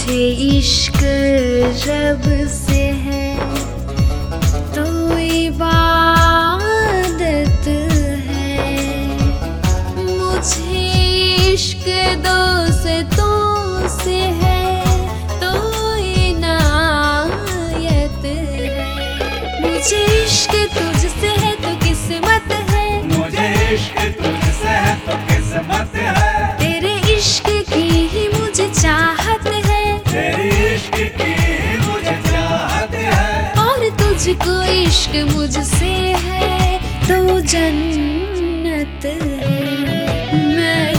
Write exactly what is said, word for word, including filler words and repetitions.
मुझे इश्क रब से है तो इबादत है, मुझे इश्क दोस्तों से है तो इनायत है, मुझे इश्क तुझसे है तो किस्मत है, मुझे इश्क तुझसे है तो किस्मत है, तेरे इश्क की ही मुझे चाहत है, तेरी इश्क की मुझे चाहत है, और तुझको इश्क मुझसे है तो जन्नत है। मैं